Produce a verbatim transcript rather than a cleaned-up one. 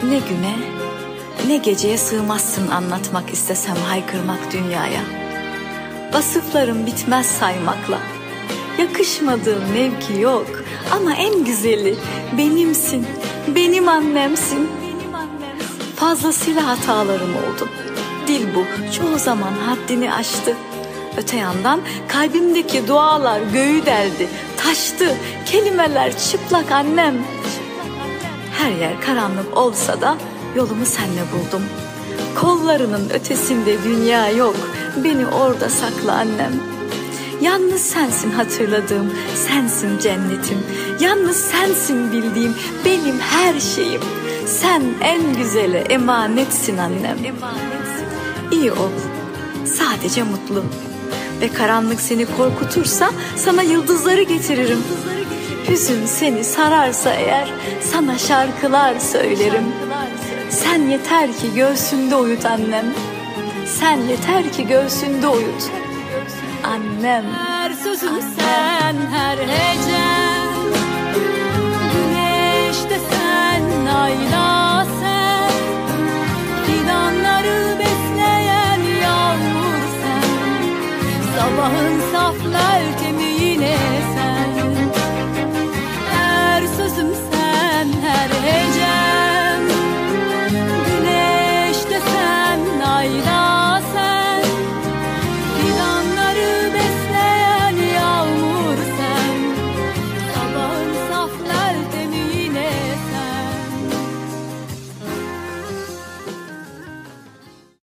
Ne güne ne geceye sığmazsın anlatmak istesem haykırmak dünyaya. Vasıflarım bitmez saymakla, yakışmadığın mevki yok ama en güzeli benimsin, benim annemsin. Fazlasıyla hatalarım oldu, dil bu çoğu zaman haddini aştı. Öte yandan kalbimdeki dualar göğü deldi, taştı, kelimeler çıplak annem. Her yer karanlık olsa da yolumu senle buldum. Kollarının ötesinde dünya yok, beni orada sakla annem. Yalnız sensin hatırladığım, sensin cennetim. Yalnız sensin bildiğim, benim her şeyim. Sen en güzele emanetsin annem. İyi ol, sadece mutlu. Ve karanlık seni korkutursa sana yıldızları getiririm. Hüzün seni sararsa eğer sana şarkılar söylerim. Sen yeter ki göğsünde uyut annem. Sen yeter ki göğsünde uyut annem. Her sözüm sen, her hecem. Güneşte sen, ayda sen. Fidanları besleyen yağmur sen. Sabahın saflar temiz.